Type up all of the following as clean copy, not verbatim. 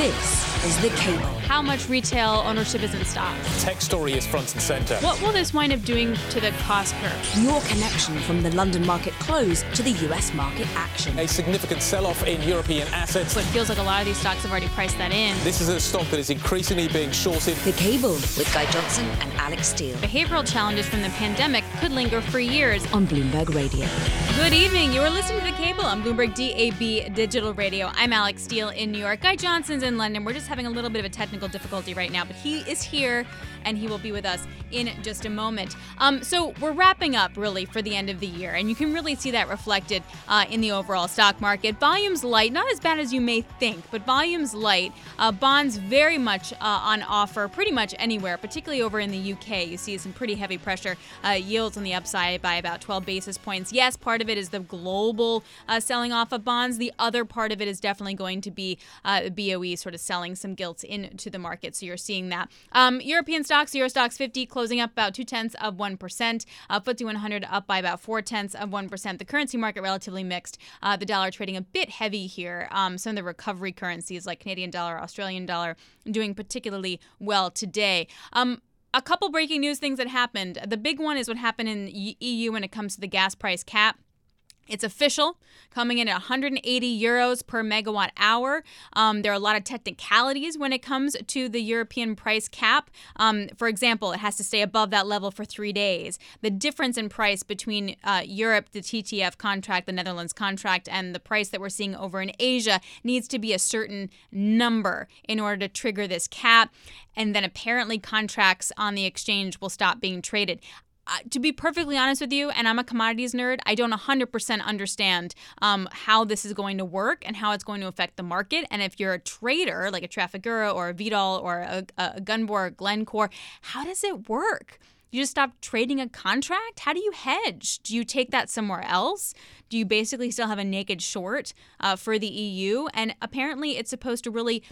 This is The Cable. How much retail ownership is in stock? Tech story is front and centre. What will this wind up doing to the cost curve? Your connection from the London market close to the US market action. A significant sell-off in European assets. So it feels like a lot of these stocks have already priced that in. This is a stock that is increasingly being shorted. The Cable with Guy Johnson and Alex Steele. Behavioral challenges from the pandemic could linger for years. On Bloomberg Radio. Good evening. You are listening to The Cable on Bloomberg DAB Digital Radio. I'm Alex Steele in New York. Guy Johnson's in London. We're just having a little bit of a technical difficulty right now, but he is here and he will be with us in just a moment. So we're wrapping up really for the end of the year, and you can really see that reflected in the overall stock market. Volumes light, not as bad as you may think, but volumes light. Bonds very much on offer pretty much anywhere, particularly over in the UK. You see some pretty heavy pressure. Yields on the upside by about 12 basis points. Yes, part of it is the global selling off of bonds. The other part of it is definitely going to be BOE sort of selling some gilts into the market. So you're seeing that. European stocks, Euro Stoxx 50 closing up about 0.2%. FTSE 100 up by about 0.4%. The currency market relatively mixed. The dollar trading a bit heavy here. Some of the recovery currencies like Canadian dollar, Australian dollar doing particularly well today. A couple breaking news things that happened. The big one is what happened in EU when it comes to the gas price cap. It's official, coming in at 180 euros per megawatt hour. There are a lot of technicalities when it comes to the European price cap. For example, it has to stay above that level for 3 days. The difference in price between Europe, the TTF contract, the Netherlands contract, and the price that we're seeing over in Asia needs to be a certain number in order to trigger this cap. And then apparently contracts on the exchange will stop being traded. To be perfectly honest with you, and I'm a commodities nerd, I don't 100% understand how this is going to work and how it's going to affect the market. And if you're a trader, like a Trafigura or a Vitol or a Gunvor or Glencore, how does it work? You just stop trading a contract? How do you hedge? Do you take that somewhere else? Do you basically still have a naked short for the EU? And apparently it's supposed to really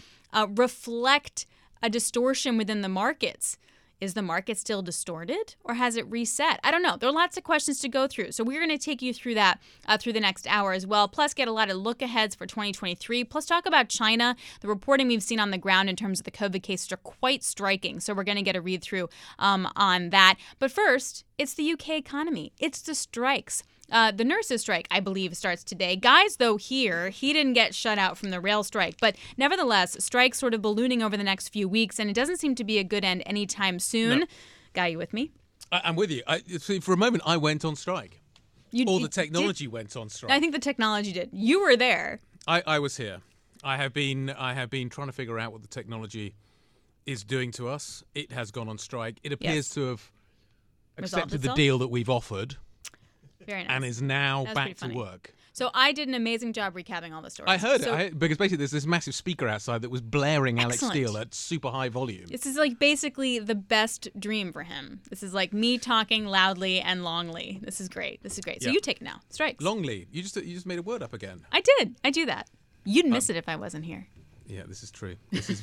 reflect a distortion within the markets. Is the market still distorted or has it reset? I don't know. There are lots of questions to go through. So we're going to take you through that through the next hour as well. Plus get a lot of look aheads for 2023. Plus talk about China. The reporting we've seen on the ground in terms of the COVID cases are quite striking. So we're going to get a read through on that. But first, it's the UK economy. It's the strikes. The nurses' strike, I believe, starts today. Guys, though, he didn't get shut out from the rail strike. But nevertheless, strikes sort of ballooning over the next few weeks, and it doesn't seem to be a good end anytime soon. No. Guy, you with me? I'm with you. For a moment, I went on strike. The technology went on strike. I think the technology did. You were there. I was here. I have been trying to figure out what the technology is doing to us. It has gone on strike. It appears to have accepted the deal that we've offered. Very nice. And is now back to work. So I did an amazing job recapping all the stories. I heard it, because basically there's this massive speaker outside that was blaring Alex Steele at super high volume. This is like basically the best dream for him. This is like me talking loudly and longly. This is great. So you take it now. Strikes. Longly. You just made a word up again. I did. I do that. You'd miss it if I wasn't here. Yeah, this is true. This is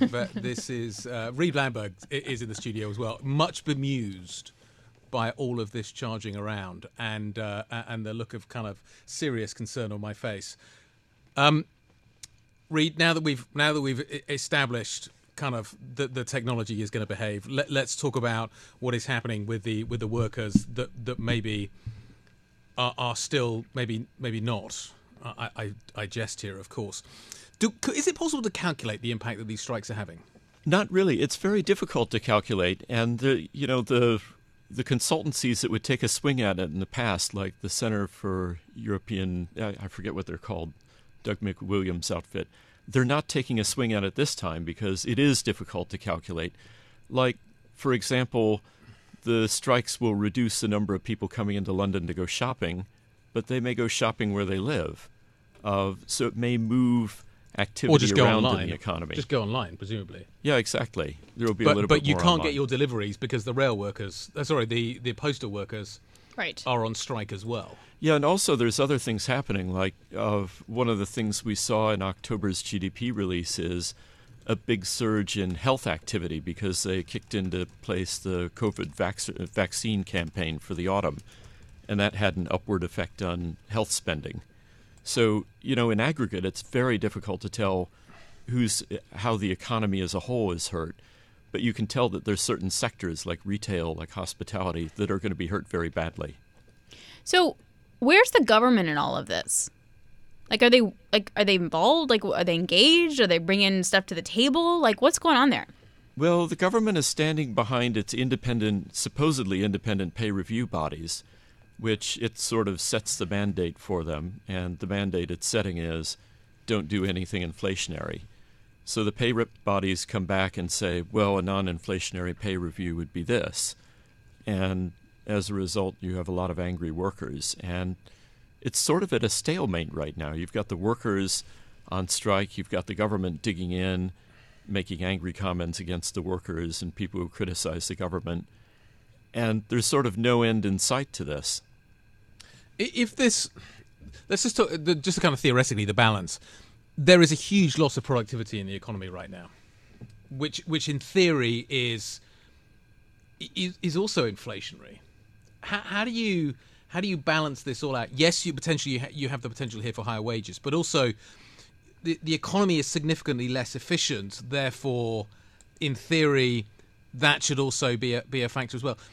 Reed Blandberg is in the studio as well, much bemused by all of this charging around and the look of kind of serious concern on my face. Reed, now that we've established kind of the technology is going to behave, let's talk about what is happening with the workers that maybe are still maybe not. I jest here, of course. Is it possible to calculate the impact that these strikes are having? Not really. It's very difficult to calculate, and the consultancies that would take a swing at it in the past, like the Center for European, I forget what they're called, Doug McWilliams' outfit, they're not taking a swing at it this time because it is difficult to calculate. Like, for example, the strikes will reduce the number of people coming into London to go shopping, but they may go shopping where they live. So it may move activity around in the economy. Just go online, presumably. Yeah, exactly. There will be a little bit more But you can't online. get your deliveries because the rail workers, the postal workers are on strike as well. Yeah, and also there's other things happening. Like one of the things we saw in October's GDP release is a big surge in health activity because they kicked into place the COVID vaccine campaign for the autumn, and that had an upward effect on health spending. So, in aggregate, it's very difficult to tell how the economy as a whole is hurt. But you can tell that there's certain sectors like retail, like hospitality, that are going to be hurt very badly. So where's the government in all of this? Are they involved? Are they engaged? Are they bringing stuff to the table? What's going on there? Well, the government is standing behind its supposedly independent pay review bodies, which it sort of sets the mandate for them. And the mandate it's setting is, don't do anything inflationary. So the pay bodies come back and say, well, a non-inflationary pay review would be this. And as a result, you have a lot of angry workers. And it's sort of at a stalemate right now. You've got the workers on strike. You've got the government digging in, making angry comments against the workers and people who criticize the government. And there's sort of no end in sight to this. If this, let's just talk, just kind of theoretically, the balance. There is a huge loss of productivity in the economy right now, which in theory is also inflationary. How do you balance this all out? Yes, you have the potential here for higher wages, but also the economy is significantly less efficient. Therefore, in theory, that should also be a factor as well.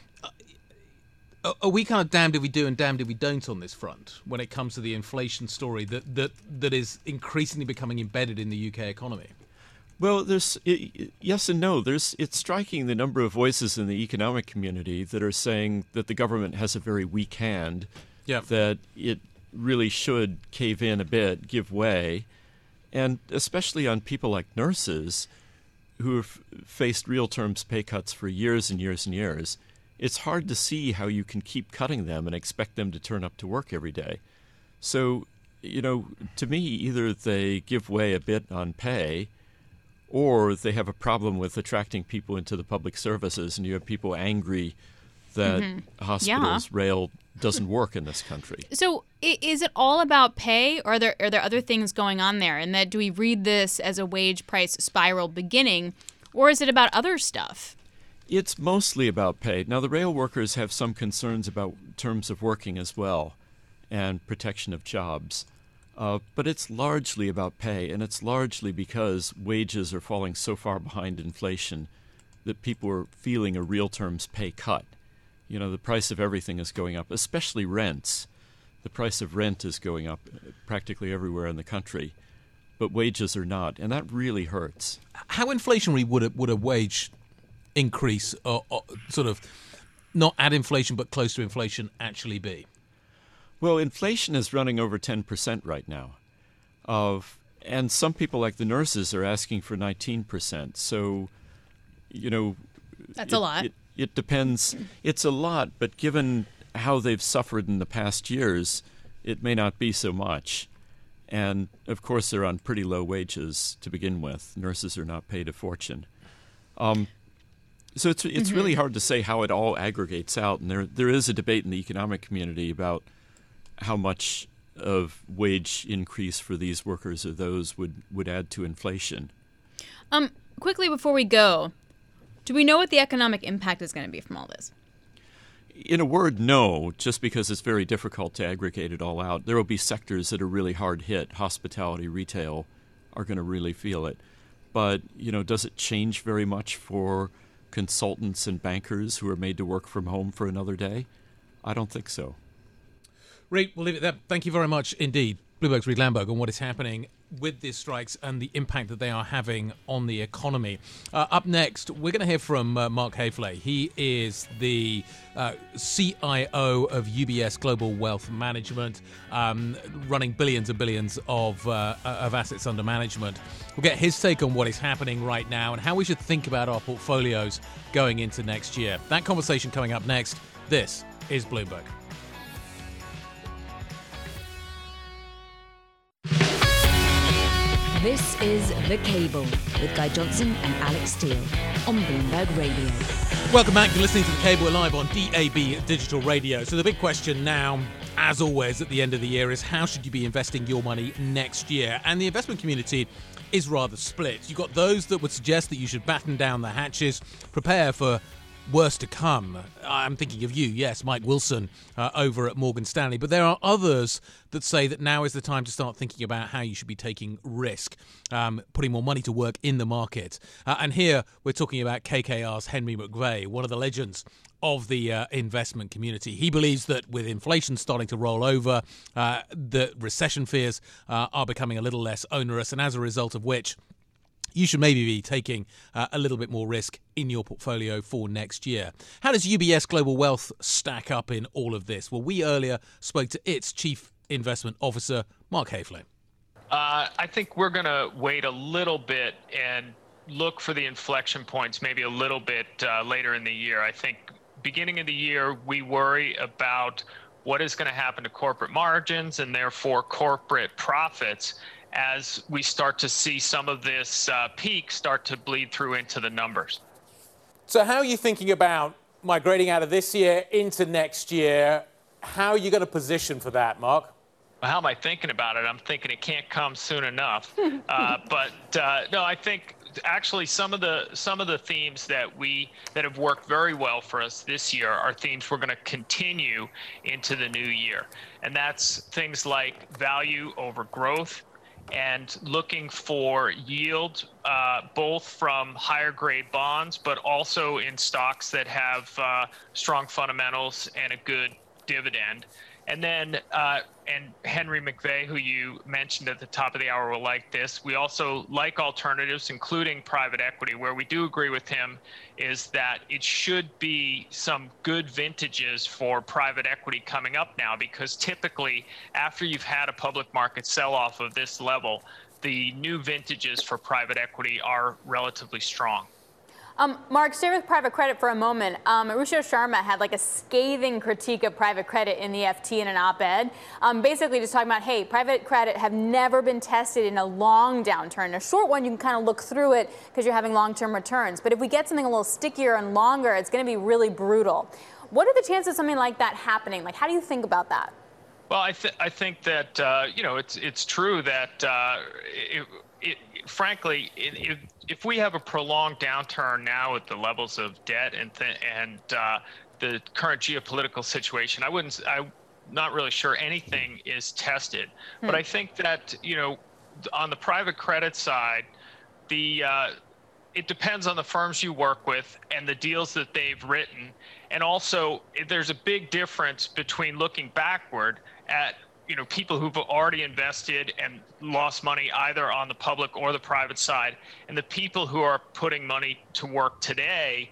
Are we kind of damned if we do and damned if we don't on this front when it comes to the inflation story that is increasingly becoming embedded in the UK economy? Well, there's yes and no. It's striking the number of voices in the economic community that are saying that the government has a very weak hand, that it really should cave in a bit, give way, and especially on people like nurses who have faced real terms pay cuts for years and years and years. It's hard to see how you can keep cutting them and expect them to turn up to work every day. So, to me, either they give way a bit on pay, or they have a problem with attracting people into the public services, and you have people angry that hospitals, rail doesn't work in this country. So is it all about pay, or are there other things going on there? And that do we read this as a wage price spiral beginning, or is it about other stuff? It's mostly about pay. Now, the rail workers have some concerns about terms of working as well and protection of jobs. But it's largely about pay, and it's largely because wages are falling so far behind inflation that people are feeling a real terms pay cut. The price of everything is going up, especially rents. The price of rent is going up practically everywhere in the country, but wages are not, and that really hurts. How inflationary would a wage increase, or sort of not at inflation but close to inflation, actually be? Well, inflation is running over 10% right now. And some people, like the nurses, are asking for 19%. So, that's a lot. It depends. It's a lot, but given how they've suffered in the past years, it may not be so much. And, of course, they're on pretty low wages to begin with. Nurses are not paid a fortune. So it's really hard to say how it all aggregates out. And there is a debate in the economic community about how much of wage increase for these workers or those would add to inflation. Quickly before we go, do we know what the economic impact is going to be from all this? In a word, no, just because it's very difficult to aggregate it all out. There will be sectors that are really hard hit. Hospitality, retail are going to really feel it. But, does it change very much for consultants and bankers who are made to work from home for another day? I don't think so. Reid, we'll leave it there. Thank you very much indeed. Bloomberg's Reid Lamberg on what is happening with these strikes and the impact that they are having on the economy. Up next, we're going to hear from Mark Haefele. He is the CIO of UBS Global Wealth Management, running billions and billions of assets under management. We'll get his take on what is happening right now and how we should think about our portfolios going into next year. That conversation coming up next. This is Bloomberg. This is The Cable with Guy Johnson and Alex Steele on Bloomberg Radio. Welcome back. You're listening to The Cable live on DAB Digital Radio. So the big question now, as always at the end of the year, is how should you be investing your money next year? And the investment community is rather split. You've got those that would suggest that you should batten down the hatches, prepare for worse to come. I'm thinking of you, yes, Mike Wilson over at Morgan Stanley. But there are others that say that now is the time to start thinking about how you should be taking risk, putting more money to work in the market. And here we're talking about KKR's Henry McVeigh, one of the legends of the investment community. He believes that with inflation starting to roll over, the recession fears are becoming a little less onerous, and as a result of which, you should maybe be taking a little bit more risk in your portfolio for next year. How does UBS Global Wealth stack up in all of this? Well, we earlier spoke to its Chief Investment Officer, Mark Haefele. I think we're going to wait a little bit and look for the inflection points maybe a little bit later in the year. I think beginning of the year, we worry about what is going to happen to corporate margins and therefore corporate profits as we start to see some of this peak start to bleed through into the numbers. So how are you thinking about migrating out of this year into next year? How are you going to position for that, Mark? Well, how am I thinking about it? I'm thinking it can't come soon enough. But no, I think actually some of the themes that have worked very well for us this year are themes we're going to continue into the new year. And that's things like value over growth, and looking for yield, both from higher grade bonds, but also in stocks that have strong fundamentals and a good dividend. And then, and Henry McVeigh, who you mentioned at the top of the hour, will like this. We also like alternatives, including private equity. Where we do agree with him is that it should be some good vintages for private equity coming up now, because typically after you've had a public market sell-off of this level, the new vintages for private equity are relatively strong. Mark, stay with private credit for a moment. Ruchir Sharma had like a scathing critique of private credit in the FT in an op-ed, basically just talking about, hey, private credit have never been tested in a long downturn. A short one, you can kind of look through it because you're having long-term returns. But if we get something a little stickier and longer, it's going to be really brutal. What are the chances of something like that happening? Like, how do you think about that? Well, I think that, it's true that frankly, if we have a prolonged downturn now at the levels of debt and the current geopolitical situation, I'm not really sure anything is tested. But I think that, on the private credit side, it depends on the firms you work with and the deals that they've written. And also, there's a big difference between looking backward at people who've already invested and lost money either on the public or the private side, and the people who are putting money to work today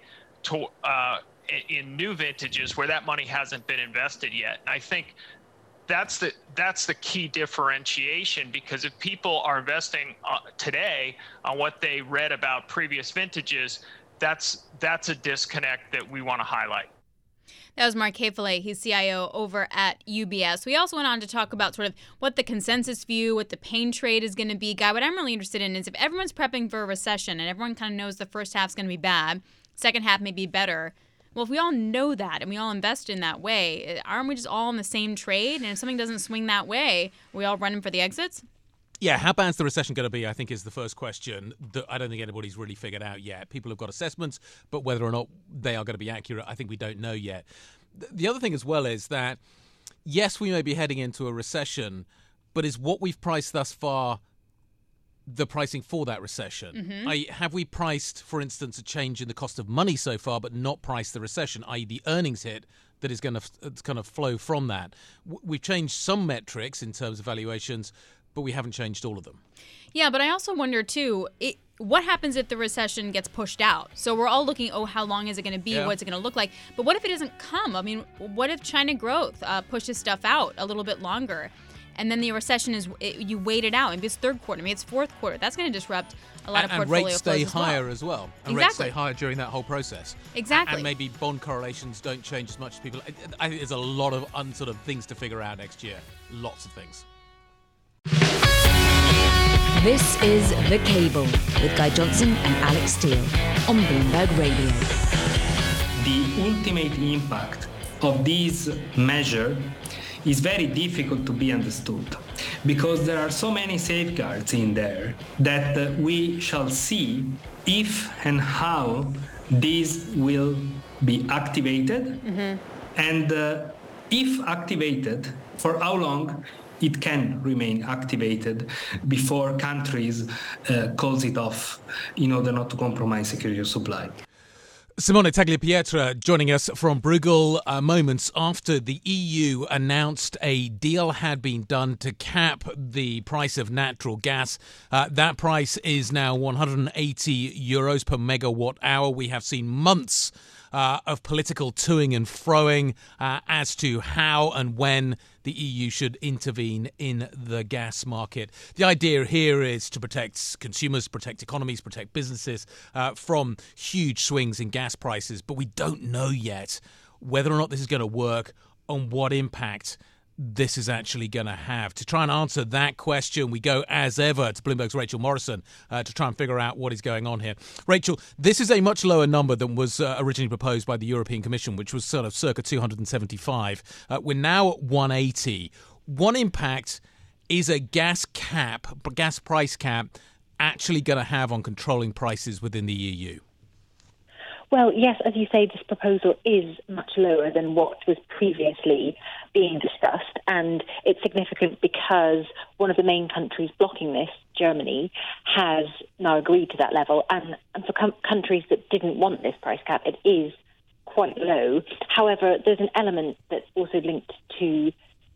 in new vintages where that money hasn't been invested yet. And I think that's the key differentiation, because if people are investing today on what they read about previous vintages, that's a disconnect that we want to highlight. That was Mark Haefele. He's CIO over at UBS. We also went on to talk about sort of what the consensus view, what the pain trade is going to be. Guy, what I'm really interested in is if everyone's prepping for a recession and everyone kind of knows the first half's going to be bad, second half may be better. Well, if we all know that and we all invest in that way, aren't we just all in the same trade? And if something doesn't swing that way, are we all running for the exits? Yeah, how bad's the recession going to be, I think, is the first question that I don't think anybody's really figured out yet. People have got assessments, but whether or not they are going to be accurate, I think we don't know yet. The other thing as well is that, yes, we may be heading into a recession, but is what we've priced thus far the pricing for that recession? Have we priced, for instance, a change in the cost of money so far, but not priced the recession, i.e. the earnings hit that is going to kind of flow from that? We've changed some metrics in terms of valuations, but we haven't changed all of them. Yeah, but I also wonder, too, what happens if the recession gets pushed out? So we're all looking, how long is it going to be? Yeah. What's it going to look like? But what if it doesn't come? I mean, what if China growth pushes stuff out a little bit longer? And then the recession you wait it out. Maybe it's third quarter, maybe it's fourth quarter. That's going to disrupt a lot of portfolio flows as well. And rates stay higher as well. And rates stay higher during that whole process. Exactly. And maybe bond correlations don't change as much as people. I think there's a lot of sort of things to figure out next year. Lots of things. This is The Cable with Guy Johnson and Alex Steele on Bloomberg Radio. The ultimate impact of this measure is very difficult to be understood because there are so many safeguards in there that we shall see if and how these will be activated. And if activated, for how long it can remain activated before countries calls it off in order not to compromise security of supply. Simone Tagliapietra joining us from Bruegel moments after the EU announced a deal had been done to cap the price of natural gas. That price is now €180 per megawatt hour. We have seen months of political toing and froing as to how and when the EU should intervene in the gas market. The idea here is to protect consumers, protect economies, protect businesses from huge swings in gas prices. But we don't know yet whether or not this is going to work and what impact this is actually going to have. To try and answer that question, we go, as ever, to Bloomberg's Rachel Morrison to try and figure out what is going on here. Rachel, this is a much lower number than was originally proposed by the European Commission, which was sort of circa 275. We're now at 180. What impact is a gas price cap, actually going to have on controlling prices within the EU? Well, yes, as you say, this proposal is much lower than what was previously being discussed, and it's significant because one of the main countries blocking this, Germany, has now agreed to that level, and for countries that didn't want this price cap, it is quite low. However, there's an element that's also linked to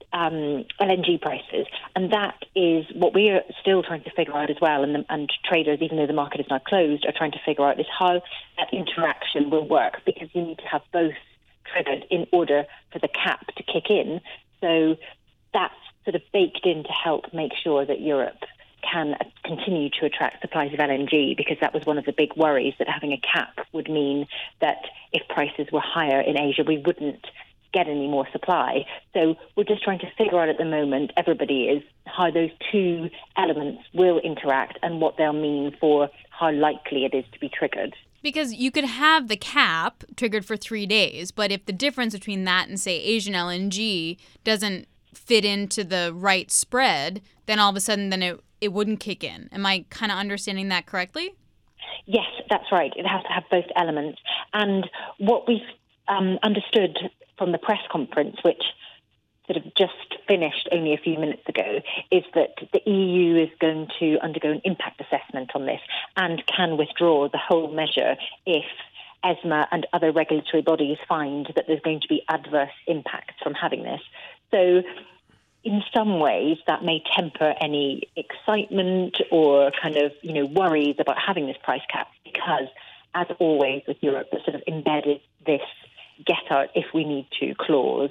LNG prices, and that is what we are still trying to figure out as well, and traders, even though the market is now closed, are trying to figure out is how that interaction will work, because you need to have both triggered in order for the cap to kick in. So that's sort of baked in to help make sure that Europe can continue to attract supplies of LNG, because that was one of the big worries, that having a cap would mean that if prices were higher in Asia, we wouldn't get any more supply. So we're just trying to figure out at the moment, everybody is, how those two elements will interact and what they'll mean for how likely it is to be triggered. Because you could have the cap triggered for 3 days, but if the difference between that and, say, Asian LNG doesn't fit into the right spread, then all of a sudden then it wouldn't kick in. Am I kind of understanding that correctly? Yes, that's right. It has to have both elements. And what we've understood from the press conference, which sort of just finished only a few minutes ago, is that the EU is going to undergo an impact assessment on this and can withdraw the whole measure if ESMA and other regulatory bodies find that there's going to be adverse impacts from having this. So in some ways that may temper any excitement or kind of, worries about having this price cap, because as always with Europe, that sort of embedded this get out if we need to clause,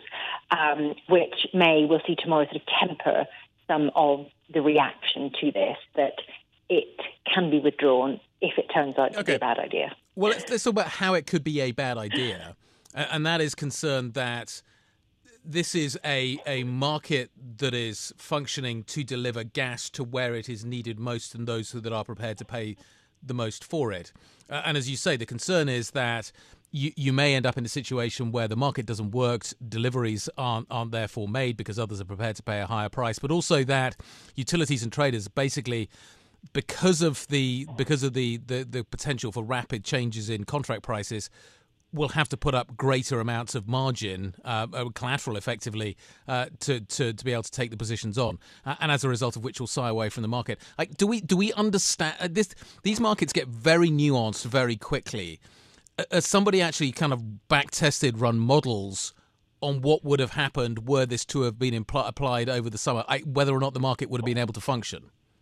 which we'll see tomorrow, sort of temper some of the reaction to this, that it can be withdrawn if it turns out to be a bad idea. Well, let's talk about how it could be a bad idea. And that is concerned that this is a market that is functioning to deliver gas to where it is needed most and those that are prepared to pay the most for it. And as you say, the concern is that you may end up in a situation where the market doesn't work, deliveries aren't therefore made because others are prepared to pay a higher price, but also that utilities and traders basically, because of the potential for rapid changes in contract prices, will have to put up greater amounts of margin, collateral effectively, to be able to take the positions on, and as a result of which will shy away from the market. Do we understand this? These markets get very nuanced very quickly. Has somebody actually kind of back-tested, run models on what would have happened were this to have been applied over the summer, whether or not the market would have been able to function?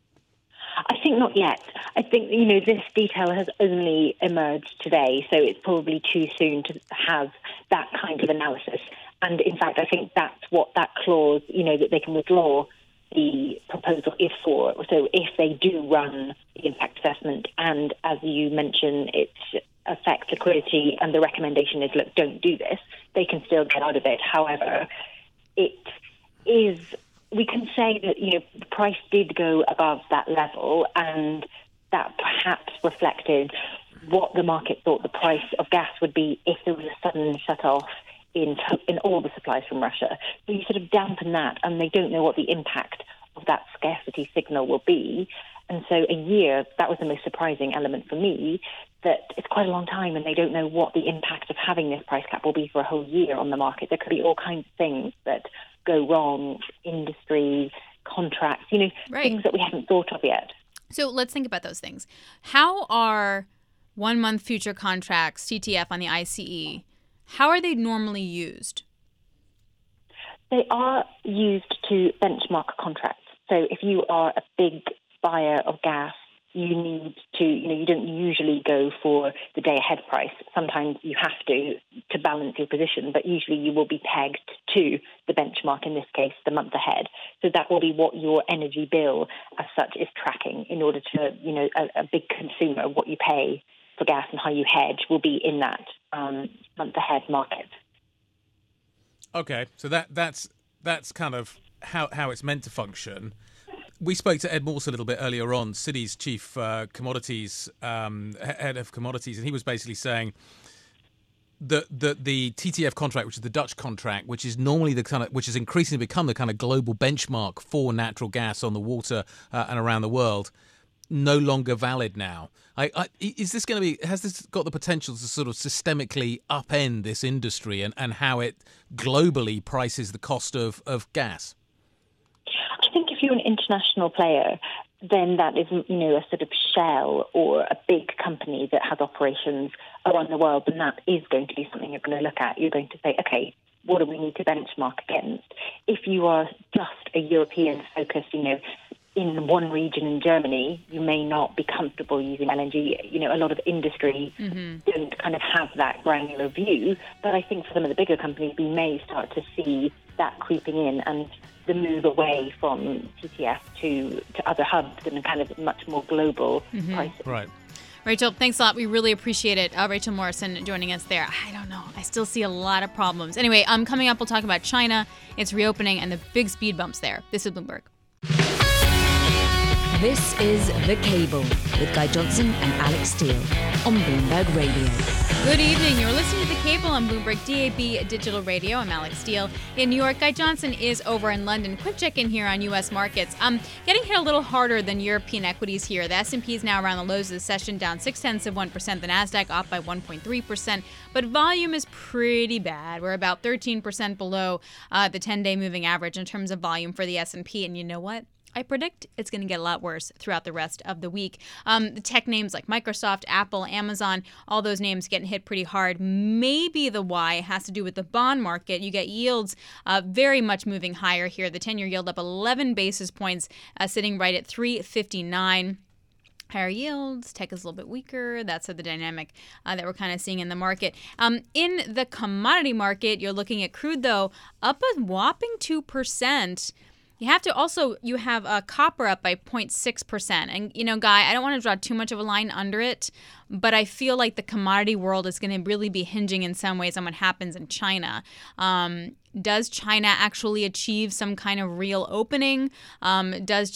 I think not yet. I think, this detail has only emerged today, so it's probably too soon to have that kind of analysis. And in fact, I think that's what that clause, that they can withdraw the proposal is for. So if they do run the impact assessment and, as you mentioned, it affects liquidity and the recommendation is, look, don't do this, they can still get out of it. However, it is... we can say that, the price did go above that level, and that perhaps reflected what the market thought the price of gas would be if there was a sudden shut-off in all the supplies from Russia. So you sort of dampen that, and they don't know what the impact of that scarcity signal will be. And so that was the most surprising element for me, that it's quite a long time and they don't know what the impact of having this price cap will be for a whole year on the market. There could be all kinds of things that go wrong, industry, contracts, things that we haven't thought of yet. So let's think about those things. How are 1 month future contracts, TTF on the ICE, how are they normally used? They are used to benchmark contracts. So if you are a big buyer of gas, you need to, you don't usually go for the day ahead price. Sometimes you have to balance your position, but usually you will be pegged to the benchmark, in this case, the month ahead. So that will be what your energy bill as such is tracking in order to, a big consumer, what you pay for gas and how you hedge will be in that month ahead market. Okay, so that's kind of how it's meant to function. We spoke to Ed Morse a little bit earlier on, Citi's chief commodities head of commodities, and he was basically saying that the TTF contract, which is the Dutch contract, which is normally which has increasingly become the kind of global benchmark for natural gas on the water and around the world, no longer valid now. Is this going to be? Has this got the potential to sort of systemically upend this industry and how it globally prices the cost of gas? I think if you're an international player, then that is, a sort of Shell or a big company that has operations around the world, and that is going to be something you're going to look at. You're going to say, okay, what do we need to benchmark against? If you are just a European focused, in one region in Germany, you may not be comfortable using LNG. A lot of industry don't kind of have that granular view. But I think for some of the bigger companies, we may start to see that creeping in and the move away from TTF to other hubs and kind of much more global pricing. Right. Rachel, thanks a lot. We really appreciate it. Rachel Morrison joining us there. I don't know. I still see a lot of problems. Anyway, coming up, we'll talk about China, its reopening, and the big speed bumps there. This is Bloomberg. This is The Cable with Guy Johnson and Alex Steele on Bloomberg Radio. Good evening. You're listening to The Cable on Bloomberg DAB Digital Radio. I'm Alex Steele in New York. Guy Johnson is over in London. Quick check-in here on U.S. markets. Getting hit a little harder than European equities here. The S&P is now around the lows of the session, down 0.6%. The Nasdaq off by 1.3%. But volume is pretty bad. We're about 13% below the 10-day moving average in terms of volume for the S&P. And you know what? I predict it's going to get a lot worse throughout the rest of the week. The tech names like Microsoft, Apple, Amazon, all those names getting hit pretty hard. Maybe the why has to do with the bond market. You get yields very much moving higher here. The 10-year yield up 11 basis points, sitting right at 3.59. Higher yields, tech is a little bit weaker. That's the dynamic that we're kind of seeing in the market. In the commodity market, you're looking at crude, though, up a whopping 2%. You have copper up by 0.6%. And, Guy, I don't want to draw too much of a line under it, but I feel like the commodity world is going to really be hinging in some ways on what happens in China. Does China actually achieve some kind of real opening? Does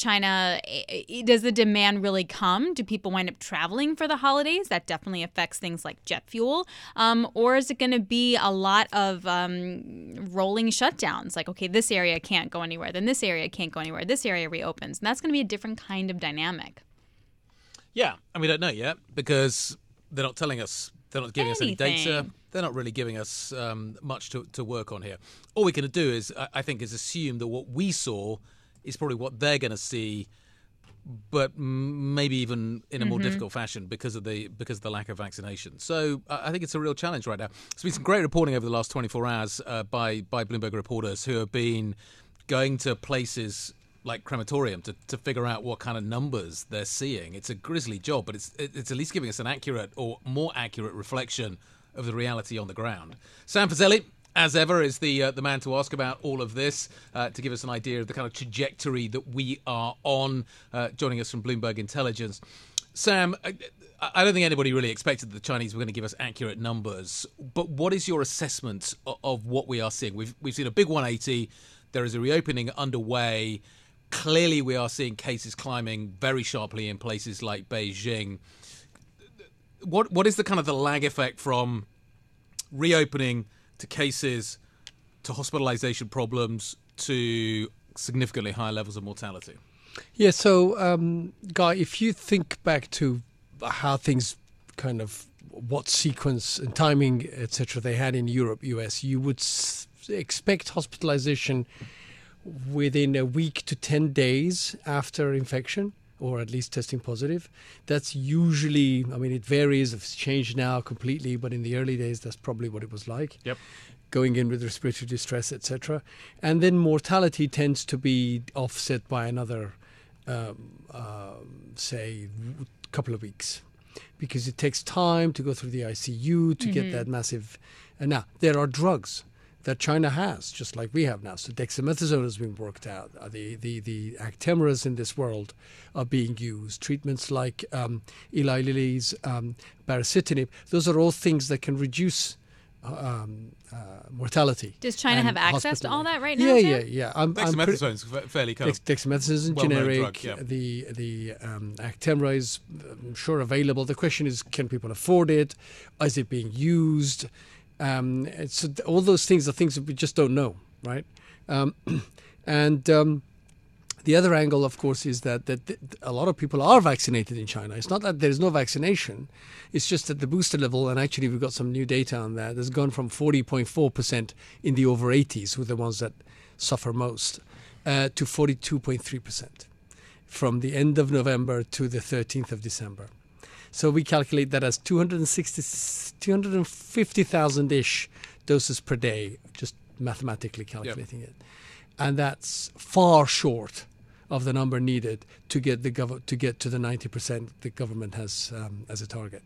the demand really come? Do people wind up traveling for the holidays? That definitely affects things like jet fuel. Or is it going to be a lot of rolling shutdowns? Like, okay, this area can't go anywhere. Then this area can't go anywhere. This area reopens. And that's going to be a different kind of dynamic. Yeah. And we don't know yet because they're not telling us. They're not giving us any data. They're not really giving us much to work on here. All we're going to do is, I think, is assume that what we saw is probably what they're going to see, but maybe even in a more difficult fashion because of the lack of vaccination. So I think it's a real challenge right now. There's been some great reporting over the last 24 hours by Bloomberg reporters who have been going to places like crematorium to figure out what kind of numbers they're seeing. It's a grisly job, but it's at least giving us an accurate or more accurate reflection of the reality on the ground. Sam Fazeli, as ever, is the man to ask about all of this, to give us an idea of the kind of trajectory that we are on, joining us from Bloomberg Intelligence. Sam, I don't think anybody really expected the Chinese were going to give us accurate numbers, but what is your assessment of what we are seeing? We've seen a big 180. There is a reopening underway. Clearly, we are seeing cases climbing very sharply in places like Beijing. What is the kind of the lag effect from reopening to cases to hospitalization problems to significantly higher levels of mortality? Yeah, so, Guy, if you think back to how things kind of what sequence and timing, etc., they had in Europe, US, you would expect hospitalization within a week to 10 days after infection, or at least testing positive. That's usually, I mean, it varies. It's changed now completely, but in the early days, that's probably what it was like. Yep. Going in with respiratory distress, etc. And then mortality tends to be offset by another, say, couple of weeks, because it takes time to go through the ICU to get that massive. And now there are drugs that China has, just like we have now. So dexamethasone has been worked out. The Actemiras in this world are being used. Treatments like Eli Lilly's baricitinib. Those are all things that can reduce mortality. Does China have access to all that right now? Yeah. Dexamethasone's fairly kind of dexamethasone is well-known generic. drug, yeah. The Actemra is, I'm sure, available. The question is, can people afford it? Is it being used? So all those things are things that we just don't know, right? The other angle, of course, is that a lot of people are vaccinated in China. It's not that there's no vaccination. It's just that the booster level, and actually we've got some new data on that, has gone from 40.4% in the over 80s, who are the ones that suffer most, to 42.3% from the end of November to the 13th of December. So we calculate that as 250,000-ish doses per day, just mathematically calculating it. And that's far short of the number needed to get to the 90% the government has as a target.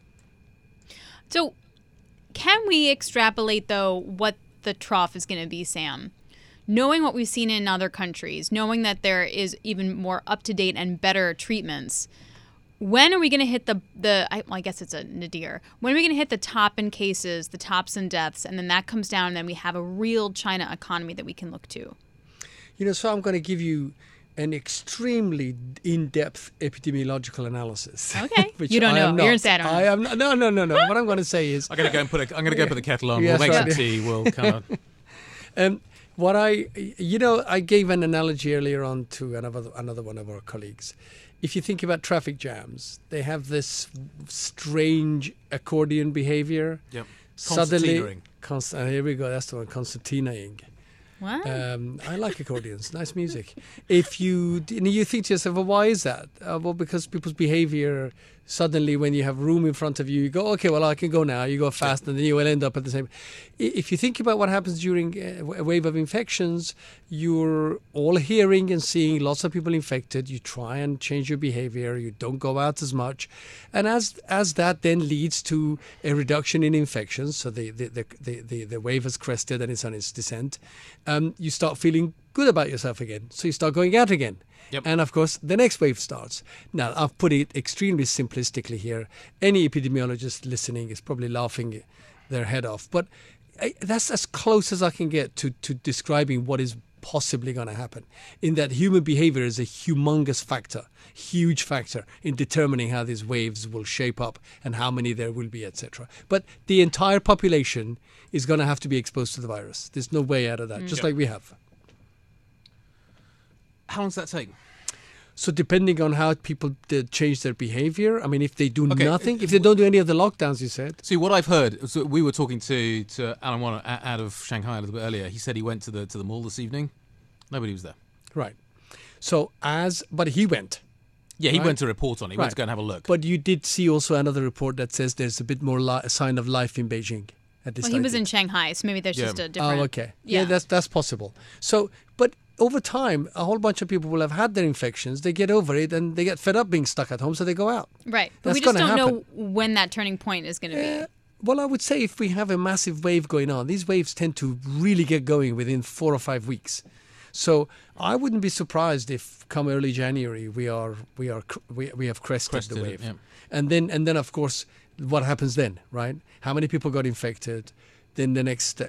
So can we extrapolate, though, what the trough is going to be, Sam? Knowing what we've seen in other countries, knowing that there is even more up-to-date and better treatments, when are we going to hit I guess it's a nadir. When are we going to hit the top in cases, the tops in deaths, and then that comes down and then we have a real China economy that we can look to? So I'm going to give you an extremely in-depth epidemiological analysis. Okay. You don't know. You're in Saturn. I am not. No. What I'm going to say is, I'm going to go put the kettle on. Yes, we'll make right. some tea. We'll kind of. I gave an analogy earlier on to another one of our colleagues. If you think about traffic jams, they have this strange accordion behavior. Yep. Suddenly, here we go. That's the one, concertinaing. Wow. I like accordions. Nice music. If you think to yourself, well, why is that? Well, because people's behavior, suddenly when you have room in front of you, you go, okay, well, I can go now. You go fast, and then you will end up at the same. If you think about what happens during a wave of infections, you're all hearing and seeing lots of people infected. You try and change your behavior. You don't go out as much. And as that then leads to a reduction in infections, so the wave has crested and it's on its descent, you start feeling good about yourself again. So you start going out again. Yep. And of course, the next wave starts. Now, I've put it extremely simplistically here. Any epidemiologist listening is probably laughing their head off. But that's as close as I can get to describing what is possibly going to happen, in that human behavior is a humongous factor, huge factor in determining how these waves will shape up and how many there will be, etc. But the entire population is going to have to be exposed to the virus. There's no way out of that, just like we have. How long does that take? So depending on how people change their behavior, I mean, if they do nothing, if they don't do any of the lockdowns, you said. See, what I've heard, so we were talking to Alan Warner out of Shanghai a little bit earlier. He said he went to the mall this evening. Nobody was there. Right. So but he went. Yeah, he went to report on it. He went to go and have a look. But you did see also another report that says there's a bit more sign of life in Beijing at this time. Well, he was in Shanghai, so maybe there's just a different... Oh, okay. Yeah, that's possible. So, but over time, a whole bunch of people will have had their infections. They get over it and they get fed up being stuck at home, so they go out. Right. But we just don't know when that turning point is going to be. Well, I would say if we have a massive wave going on, these waves tend to really get going within 4 or 5 weeks. So I wouldn't be surprised if come early January we have crested the wave. Yeah. And then of course what happens then, right? How many people got infected? Then the next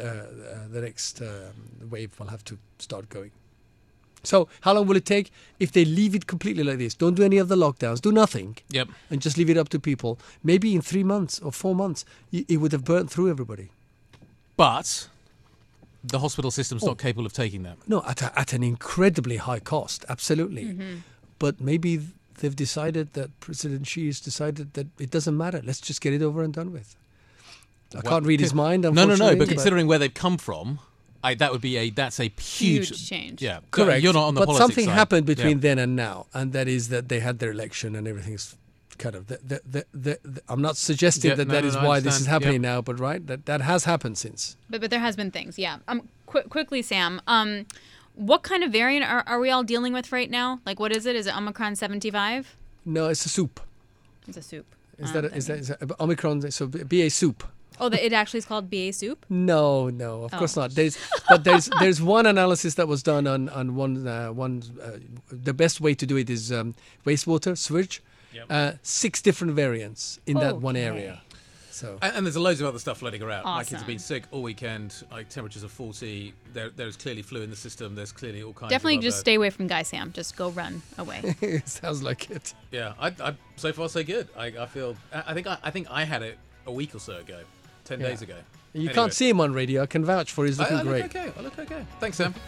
wave will have to start going. So how long will it take? If they leave it completely like this, don't do any of the lockdowns, do nothing, and just leave it up to people, maybe in 3 months or 4 months, it would have burnt through everybody. But the hospital system's not capable of taking that. No, at an incredibly high cost, absolutely. Mm-hmm. But maybe they've decided that President Xi has decided that it doesn't matter. Let's just get it over and done with. I can't read his mind, unfortunately. No. But considering where they've come from, that's a huge change. Yeah, correct. You're not on the but politics something side. happened between then and now, and that is that they had their election and everything's kind of. I'm not suggesting that is why this is happening now, but that has happened since. But there has been things, yeah. Quickly, Sam. What kind of variant are we all dealing with right now? Like, what is it? Is it Omicron 75? No, it's a soup. It's a soup. Is that Omicron? So BA soup. Oh, it actually is called BA soup? No, of course not. There's one analysis that was done on one. The best way to do it is wastewater sewage. Yep. 6 different variants in that one area. So and there's loads of other stuff floating around. Awesome. My kids have been sick all weekend. Like temperatures are 40. There's clearly flu in the system. There's clearly all kinds. Definitely of just stay away from Guy Sam. Just go run away. Sounds like it. Yeah, I so far so good. I feel. I think I had it a week or so ago, 10 days ago. You can't see him on radio. I can vouch for. He's looking great. I look okay. Thanks, Sam.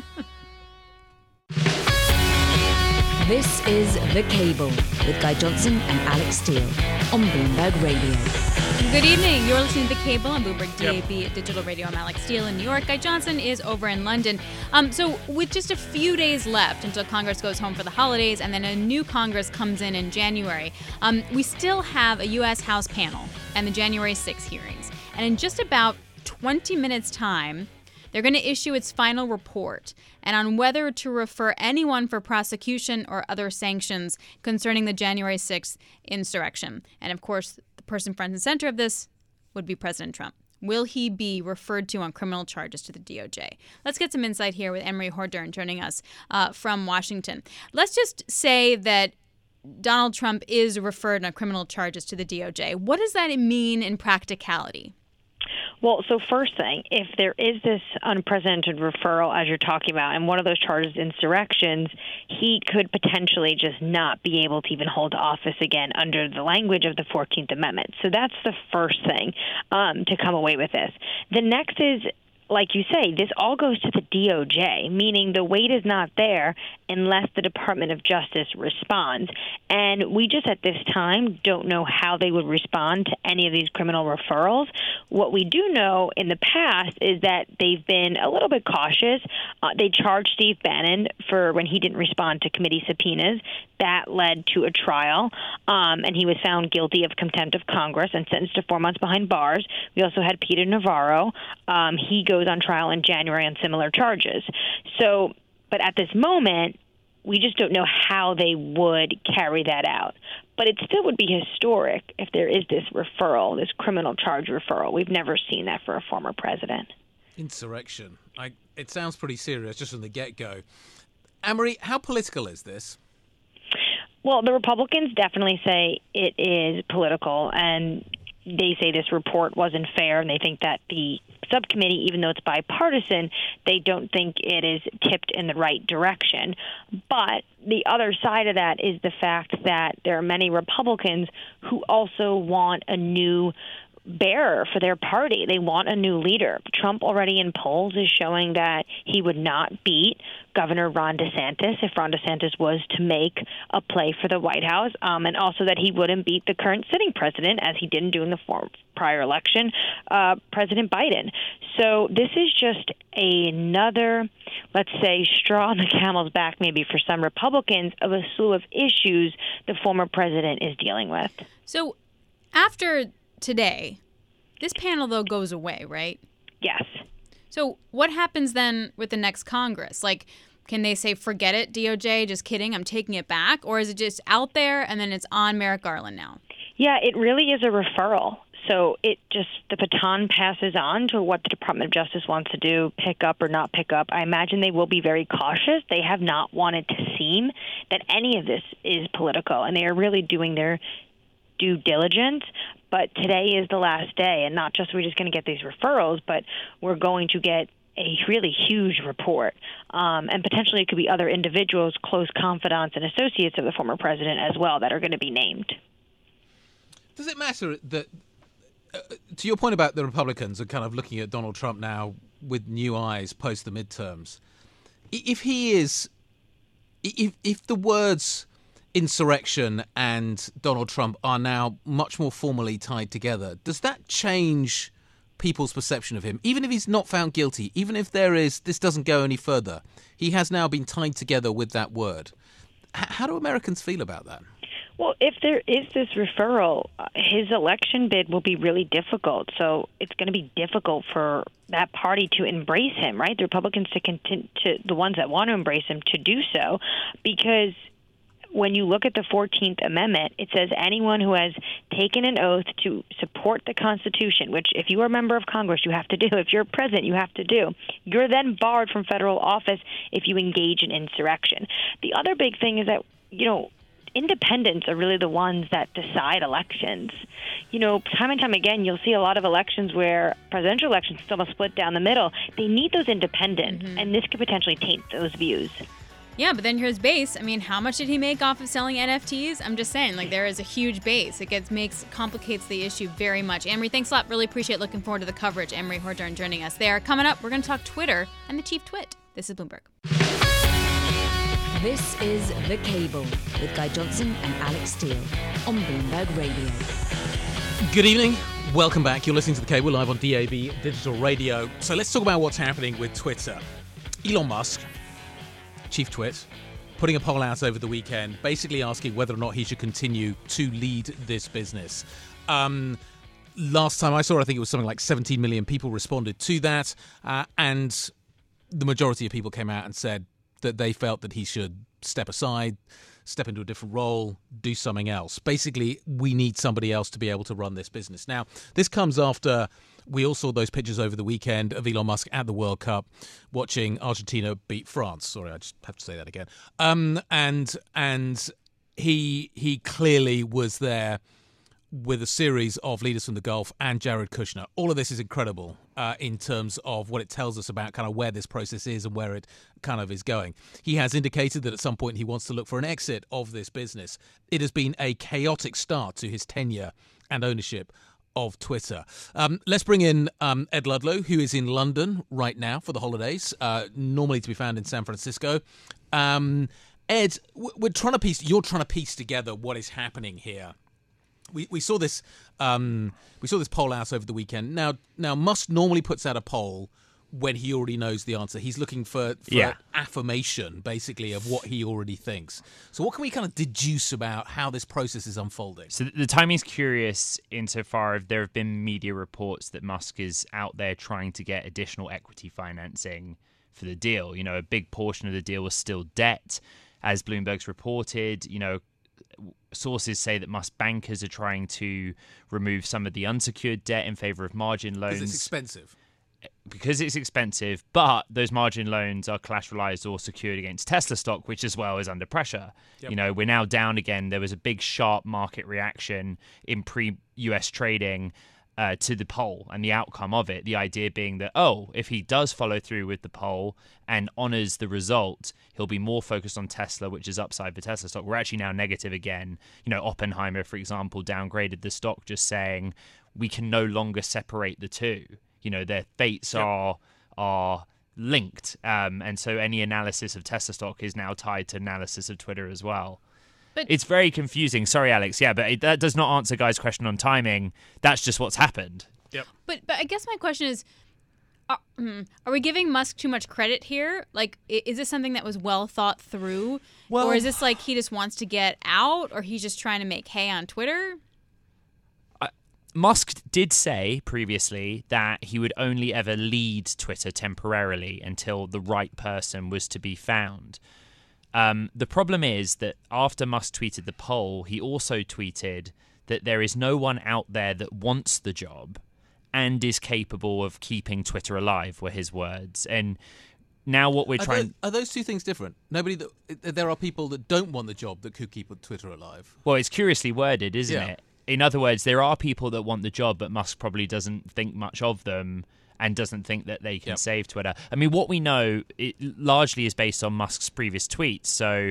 This is The Cable with Guy Johnson and Alex Steele on Bloomberg Radio. Good evening. You're listening to The Cable on Bloomberg DAB Digital Radio. I'm Alex Steele in New York. Guy Johnson is over in London. So with just a few days left until Congress goes home for the holidays and then a new Congress comes in January, we still have a U.S. House panel and the January 6 hearings. And in just about 20 minutes' time, they're going to issue its final report and on whether to refer anyone for prosecution or other sanctions concerning the January 6th insurrection. And of course, the person front and center of this would be President Trump. Will he be referred to on criminal charges to the DOJ? Let's get some insight here with Emery Hordern joining us from Washington. Let's just say that Donald Trump is referred on criminal charges to the DOJ. What does that mean in practicality? Well, so first thing, if there is this unprecedented referral, as you're talking about, and one of those charges, insurrections, he could potentially just not be able to even hold office again under the language of the 14th Amendment. So that's the first thing to come away with this. The next is, like you say, this all goes to the DOJ, meaning the weight is not there unless the Department of Justice responds. And we just at this time don't know how they would respond to any of these criminal referrals. What we do know in the past is that they've been a little bit cautious. They charged Steve Bannon for when he didn't respond to committee subpoenas. That led to a trial, and he was found guilty of contempt of Congress and sentenced to 4 months behind bars. We also had Peter Navarro. He goes on trial in January on similar charges. So, but at this moment, we just don't know how they would carry that out. But it still would be historic if there is this referral, this criminal charge referral. We've never seen that for a former president. Insurrection. It sounds pretty serious just from the get-go. Amory, how political is this? Well, the Republicans definitely say it is political, and they say this report wasn't fair, and they think that the subcommittee, even though it's bipartisan, they don't think it is tipped in the right direction. But the other side of that is the fact that there are many Republicans who also want a new bearer for their party. They want a new leader. Trump already in polls is showing that he would not beat Governor Ron DeSantis if Ron DeSantis was to make a play for the White House, and also that he wouldn't beat the current sitting president, as he didn't do in the prior election, President Biden. So this is just another, let's say, straw on the camel's back maybe for some Republicans of a slew of issues the former president is dealing with. So after today, this panel, though, goes away, right? Yes. So what happens then with the next Congress? Like, can they say, forget it, DOJ, just kidding, I'm taking it back? Or is it just out there and then it's on Merrick Garland now? Yeah, it really is a referral. So it just, the baton passes on to what the Department of Justice wants to do, pick up or not pick up. I imagine they will be very cautious. They have not wanted to seem that any of this is political, and they are really doing their due diligence. But today is the last day, and not just we're just going to get these referrals, but we're going to get a really huge report. And potentially it could be other individuals, close confidants and associates of the former president as well, that are going to be named. Does it matter that, to your point about the Republicans are kind of looking at Donald Trump now with new eyes post the midterms, if he is, if the words, insurrection and Donald Trump are now much more formally tied together, does that change people's perception of him? Even if he's not found guilty, even if this doesn't go any further, he has now been tied together with that word. How do Americans feel about that? Well, if there is this referral, his election bid will be really difficult. So it's going to be difficult for that party to embrace him, right? The Republicans to the ones that want to embrace him to do so, because when you look at the 14th Amendment, it says anyone who has taken an oath to support the Constitution, which if you are a member of Congress, you have to do. If you're president, you have to do. You're then barred from federal office if you engage in insurrection. The other big thing is that, independents are really the ones that decide elections. Time and time again, you'll see a lot of elections where presidential elections still split down the middle. They need those independents, and this could potentially taint those views. Yeah, but then here's base. I mean, how much did he make off of selling NFTs? I'm just saying, there is a huge base. It complicates the issue very much. Amory, thanks a lot. Really appreciate looking forward to the coverage. Amory Horjern joining us there. Coming up, we're going to talk Twitter and the chief twit. This is Bloomberg. This is The Cable with Guy Johnson and Alex Steele on Bloomberg Radio. Good evening. Welcome back. You're listening to The Cable live on DAB Digital Radio. So let's talk about what's happening with Twitter. Elon Musk, chief twit, putting a poll out over the weekend, basically asking whether or not he should continue to lead this business. Last time I saw, I think it was something like 17 million people responded to that, and the majority of people came out and said that they felt that he should step aside, step into a different role, do something else. Basically, we need somebody else to be able to run this business. Now, this comes after we all saw those pictures over the weekend of Elon Musk at the World Cup watching Argentina beat France. Sorry, I just have to say that again. And he clearly was there with a series of leaders from the Gulf and Jared Kushner. All of this is incredible in terms of what it tells us about kind of where this process is and where it kind of is going. He has indicated that at some point he wants to look for an exit of this business. It has been a chaotic start to his tenure and ownership of Twitter. Let's bring in Ed Ludlow, who is in London right now for the holidays, normally to be found in San Francisco. Ed, you're trying to piece together what is happening here. We saw this poll out over the weekend. Now Musk normally puts out a poll when he already knows the answer. He's looking for affirmation, basically, of what he already thinks. So what can we kind of deduce about how this process is unfolding? So the timing's curious insofar as there have been media reports that Musk is out there trying to get additional equity financing for the deal. A big portion of the deal was still debt, as Bloomberg's reported. Sources say that Musk bankers are trying to remove some of the unsecured debt in favor of margin loans. Because it's expensive, but those margin loans are collateralized or secured against Tesla stock, which as well is under pressure. Yep. We're now down again. There was a big sharp market reaction in pre-US trading to the poll and the outcome of it. The idea being that, if he does follow through with the poll and honors the result, he'll be more focused on Tesla, which is upside for Tesla stock. We're actually now negative again. Oppenheimer, for example, downgraded the stock, just saying we can no longer separate the two. Their fates are linked. And so any analysis of Tesla stock is now tied to analysis of Twitter as well. But it's very confusing. Sorry, Alex. Yeah, but that does not answer Guy's question on timing. That's just what's happened. Yep. But I guess my question is, are we giving Musk too much credit here? Is this something that was well thought through? Or is this he just wants to get out, or he's just trying to make hay on Twitter? Musk did say previously that he would only ever lead Twitter temporarily until the right person was to be found. The problem is that after Musk tweeted the poll, he also tweeted that there is no one out there that wants the job and is capable of keeping Twitter alive, were his words. And now what we're trying... Are those two things different? There are people that don't want the job that could keep Twitter alive. Well, it's curiously worded, isn't it? In other words, there are people that want the job, but Musk probably doesn't think much of them and doesn't think that they can save Twitter. I mean, what we know, it largely is based on Musk's previous tweets. So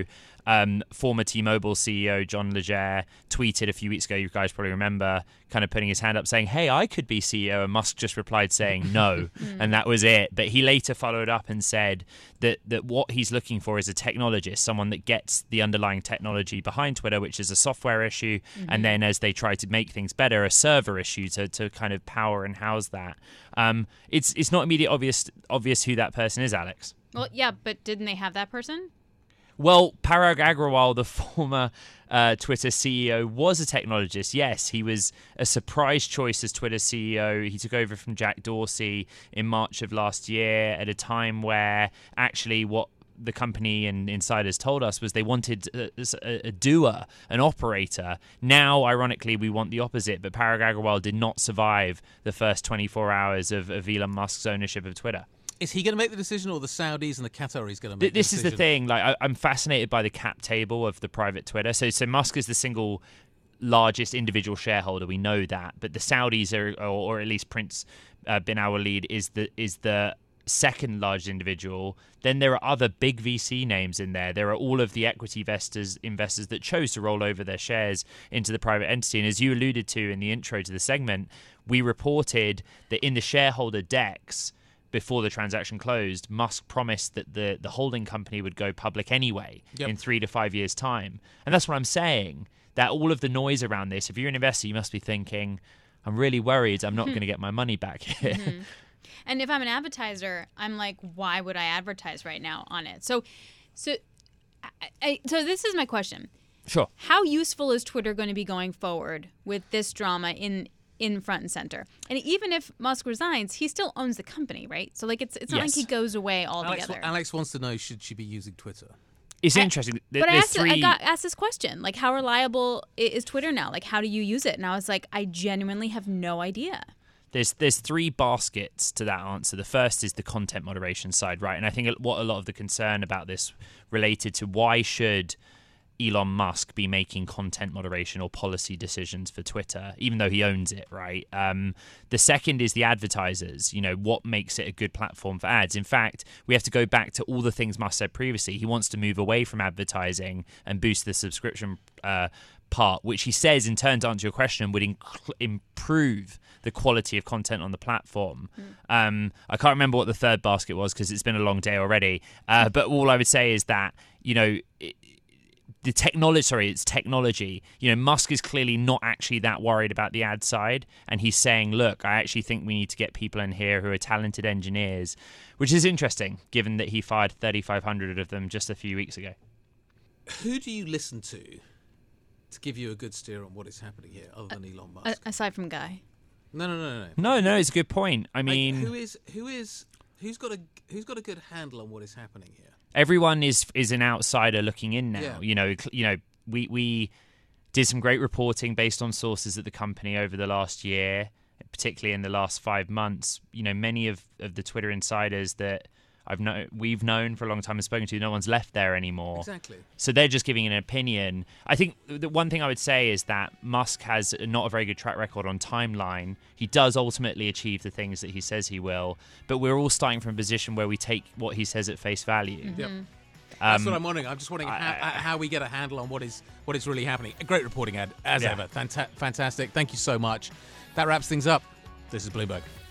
Former T-Mobile CEO John Legere tweeted a few weeks ago, you guys probably remember, kind of putting his hand up saying, hey, I could be CEO. And Musk just replied saying no. And that was it. But he later followed up and said that what he's looking for is a technologist, someone that gets the underlying technology behind Twitter, which is a software issue. And then as they try to make things better, a server issue to kind of power and house that. It's not immediately obvious who that person is, Alex. Well, yeah, but didn't they have that person? Well, Parag Agrawal, the former Twitter CEO, was a technologist. Yes, he was a surprise choice as Twitter CEO. He took over from Jack Dorsey in March of last year at a time where actually what the company and insiders told us was they wanted a doer, an operator. Now, ironically, we want the opposite, but Parag Agrawal did not survive the first 24 hours of Elon Musk's ownership of Twitter. Is he going to make the decision, or the Saudis and the Qataris going to make the decision? This is the thing. Like, I'm fascinated by the cap table of the private Twitter. So Musk is the single largest individual shareholder. We know that, but the Saudis are, or at least Prince bin Walid is the second largest individual. Then there are other big VC names in there. There are all of the equity investors that chose to roll over their shares into the private entity. And as you alluded to in the intro to the segment, we reported that in the shareholder decks before the transaction closed, Musk promised that the holding company would go public anyway in 3 to 5 years' time. And that's what I'm saying, that all of the noise around this, if you're an investor, you must be thinking, I'm really worried I'm not going to get my money back here. And if I'm an advertiser, I'm like, why would I advertise right now on it? So this is my question. Sure. How useful is Twitter going to be going forward with this drama in front and center? And even if Musk resigns, he still owns the company, right? So like it's not like he goes away altogether. Alex wants to know, should she be using Twitter? It's interesting. But I got asked this question, like, how reliable is Twitter now? Like, how do you use it? And I was like, I genuinely have no idea. There's 3 baskets to that answer. The first is the content moderation side, right? And I think what a lot of the concern about this related to why should Elon Musk be making content moderation or policy decisions for Twitter, even though he owns it, right? The second is the advertisers. You know, what makes it a good platform for ads? In fact, we have to go back to all the things Musk said previously. He wants to move away from advertising and boost the subscription part, which he says, in turn, to answer your question, would improve the quality of content on the platform. I can't remember what the third basket was because it's been a long day already. But all I would say is that, you know, it's technology. You know, Musk is clearly not actually that worried about the ad side. And he's saying, look, I actually think we need to get people in here who are talented engineers, which is interesting, given that he fired 3,500 of them just a few weeks ago. Who do you listen to give you a good steer on what is happening here, other than Elon Musk? Aside from Guy. No. No, it's a good point. I mean, who's got a good handle on what is happening here? Everyone is an outsider looking in now. Yeah. You know, we did some great reporting based on sources at the company over the last year, particularly in the last 5 months. You know, many of the Twitter insiders that we've known for a long time and spoken to, no one's left there anymore. Exactly. So they're just giving an opinion. I think the one thing I would say is that Musk has not a very good track record on timeline. He does ultimately achieve the things that he says he will, but we're all starting from a position where we take what he says at face value. Yep. That's what I'm wondering. I'm just wondering how we get a handle on what is really happening. A great reporting ad, as ever. Fantastic. Thank you so much. That wraps things up. This is Bloomberg.